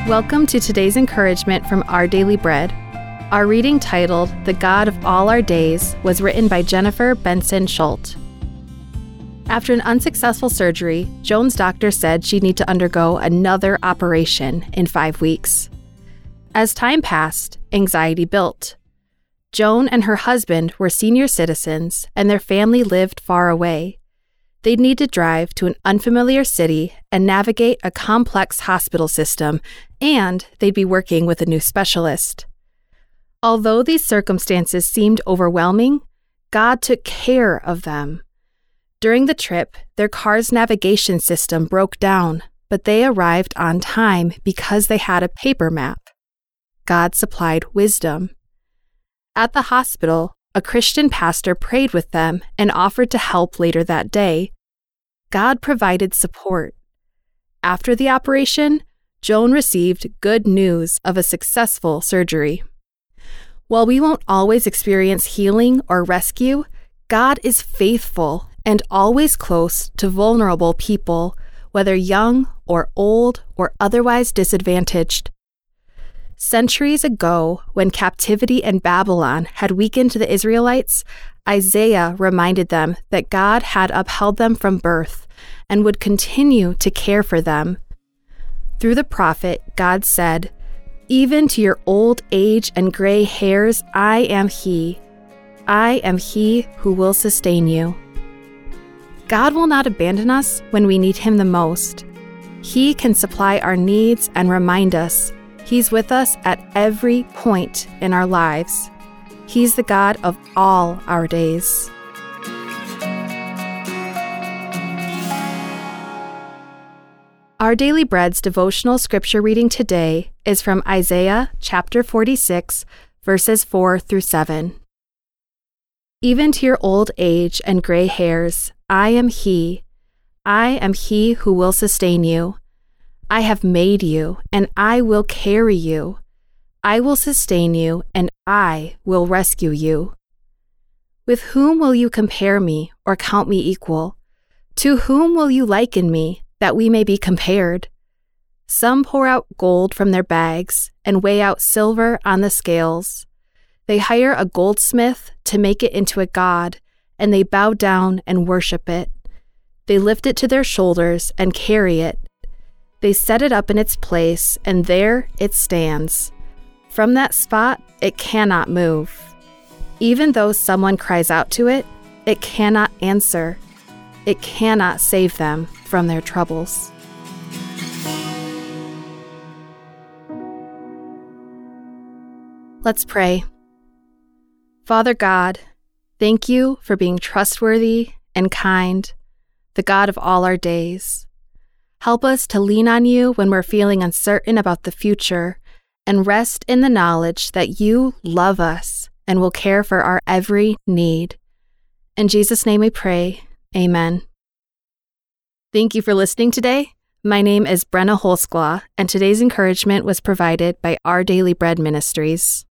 Welcome to today's encouragement from Our Daily Bread. Our reading titled, The God of All Our Days, was written by Jennifer Benson Schultz. After an unsuccessful surgery, Joan's doctor said she'd need to undergo another operation in 5 weeks. As time passed, anxiety built. Joan and her husband were senior citizens, and their family lived far away. They'd need to drive to an unfamiliar city and navigate a complex hospital system, and they'd be working with a new specialist. Although these circumstances seemed overwhelming, God took care of them. During the trip, their car's navigation system broke down, but they arrived on time because they had a paper map. God supplied wisdom. At the hospital, a Christian pastor prayed with them and offered to help later that day. God provided support. After the operation, Joan received good news of a successful surgery. While we won't always experience healing or rescue, God is faithful and always close to vulnerable people, whether young or old or otherwise disadvantaged. Centuries ago, when captivity in Babylon had weakened the Israelites, Isaiah reminded them that God had upheld them from birth and would continue to care for them. Through the prophet, God said, "Even to your old age and gray hairs, I am He. I am He who will sustain you." God will not abandon us when we need Him the most. He can supply our needs and remind us He's with us at every point in our lives. He's the God of all our days. Our Daily Bread's devotional scripture reading today is from Isaiah chapter 46, verses 4 through 7. Even to your old age and gray hairs, I am He. I am He who will sustain you. I have made you, and I will carry you. I will sustain you, and I will rescue you. With whom will you compare me or count me equal? To whom will you liken me, that we may be compared? Some pour out gold from their bags and weigh out silver on the scales. They hire a goldsmith to make it into a god, and they bow down and worship it. They lift it to their shoulders and carry it. They set it up in its place, and there it stands. From that spot, it cannot move. Even though someone cries out to it, it cannot answer. It cannot save them from their troubles. Let's pray. Father God, thank you for being trustworthy and kind, the God of all our days. Help us to lean on you when we're feeling uncertain about the future and rest in the knowledge that you love us and will care for our every need. In Jesus' name we pray, amen. Thank you for listening today. My name is Brenna Holskla, and today's encouragement was provided by Our Daily Bread Ministries.